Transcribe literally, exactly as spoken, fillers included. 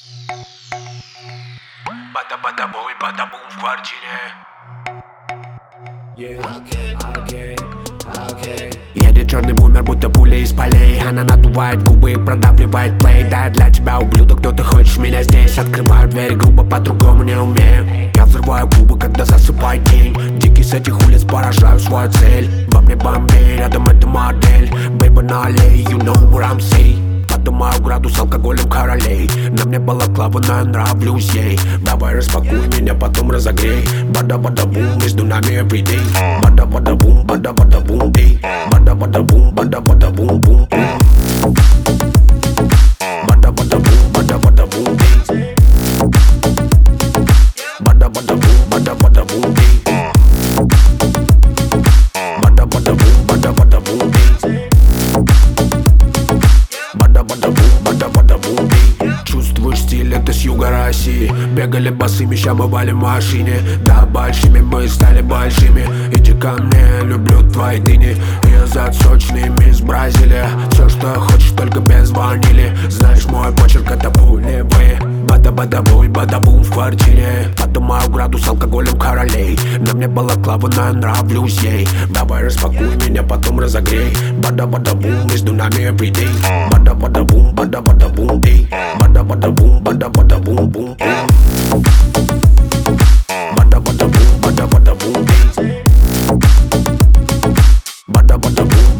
Бада-бада-бой, бада-бум в квартире. Yeah, okay, okay. Едет черный бумер, будто пуля из полей. Она надувает губы, продавливает плей. Да, для тебя, ублюдок, кто ты хочешь меня здесь. Открываю дверь грубо, по-другому не умею. Я взрываю губы, когда засыпает день. Дикий с этих улиц, поражаю свою цель. Во мне Бомбей, рядом эта модель. Baby, налей, you know what I'm saying. Поднимаю градус алкоголем королей. На мне балаклава, но я нравлюсь ей. Давай распакуй меня, потом разогрей. Бада-бада-бум, между нами everyday. Бада-бада-бум, бада-бада-бум, эй. Бада-бада-бум, бада-бада-бум-бум. Бада-бада-бум, бада-бада-бум, эй. Бада-бада-бум, бада-бада-бум, эй. Бада-бада-бум, бада-бада-бум, эй. Бада-бада-бум, бада-бада-бум, эй. Чувствуешь стиль, это с юга России. Бегали босыми, ща бывали в машине. Да, большими мы стали большими. Иди ко мне, люблю твои дыни. Язык сочный, мисс Бразилия. Все, что хочешь, только без ванили. Знаешь, мой почерк это пулевые. Бада-бада-бой, бада-бум в квартире. Поднимаю градус алкоголем королей. На мне балаклава, но я нравлюсь ей. Давай распакуй меня, потом разогрей. Бада-бада-бум, между нами everyday. Бада-бада-бум, бада-бада-бум, эй. Бада-бада-бум, бада-бада-бум-бум. Бада-бада-бум, бада-бада-бум, эй. Бада-бада-бум,